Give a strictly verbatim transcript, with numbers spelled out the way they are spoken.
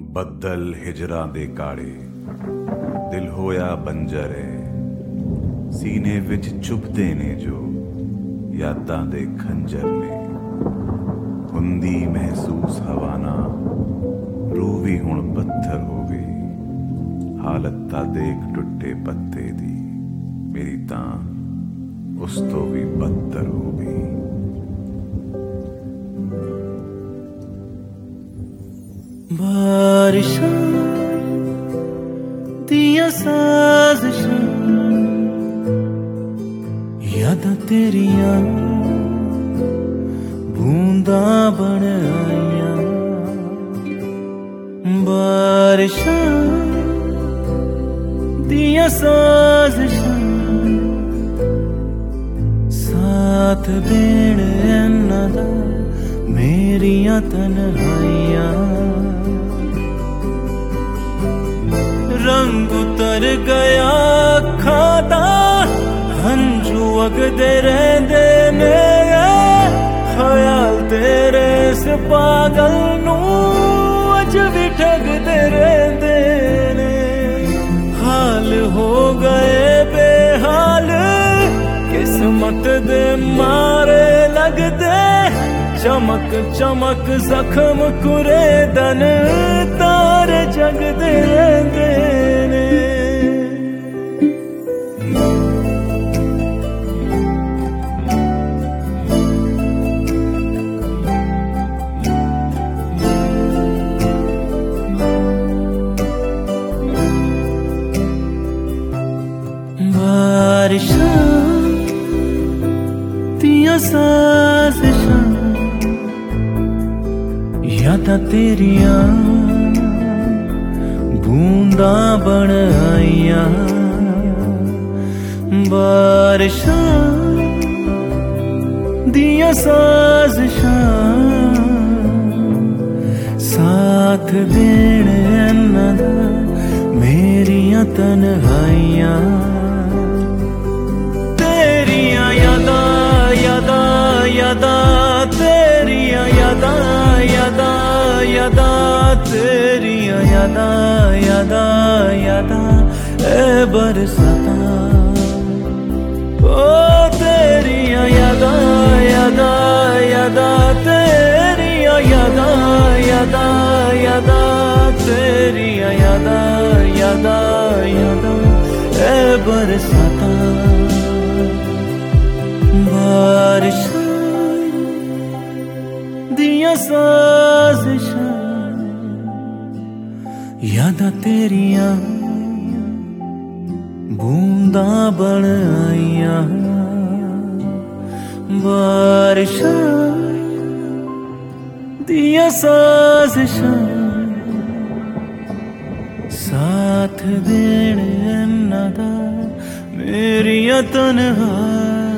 ਬੱਦਲ ਹਿਜਰਾਂ ਦੇ ਕਾਲੇ ਦਿਲ ਹੋਇਆ ਬੰਜਰ ਏ ਸੀਨੇ ਵਿੱਚ ਚੁਭਦੇ ਨੇ ਜੋ ਯਾਦਾਂ ਦੇ ਖੰਜਰ ਨੇ ਹੁੰਦੀ ਮਹਿਸੂਸ ਹਵਾਨਾ ਰੂਹ ਵੀ ਹੁਣ ਪੱਥਰ ਹੋ ਗਈ ਹਾਲਤ ਤਾਂ ਦੇਖ ਟੁੱਟੇ ਪੱਤੇ ਦੀ ਮੇਰੀ ਤਾਂ ਉਸ ਤੋਂ ਵੀ ਬਦਤਰ ਹੋ ਗਈ। बारिशां दियां साजिशां यादां तेरियां बूंदां बन आईयां। बारिशां दियां साजिशां साथ देण इन्हां दा मेरियां तन्हाइयां। रंग उतर गया अखां दा हंझू वगदे रहिंदे ने ख्याल तेरे इस पागल नू अज भी ठगदे रहिंदे ने। हाल हो गए बेहाल किस्मत दे मारे लगदे चमक चमक जख्म कुरे दन तारे जगदे रहंदे ने। बारिशां दियां साजिशां यादां तेरियां बूंदां बन आईयां। बारिशां दियां साजिशां साथ देण इन्हां दा मेरियां तन्हाइयां। तेरियां यादां यादां यादां तेरियां यादां यादां यादां तेरियां यादां यादां यादां ए बरसातां ओ तेरियां यादां यादां यादां तेरियां यादां यादां यादां तेरियां यादां यादां यादां ए बरसातां। बारिशां दियां साजिशां यादां तेरियां बूंदां बन आईयां। बारिशां दियां साजिशां साथ देण इन्हां दा मेरियां तन्हाइयां।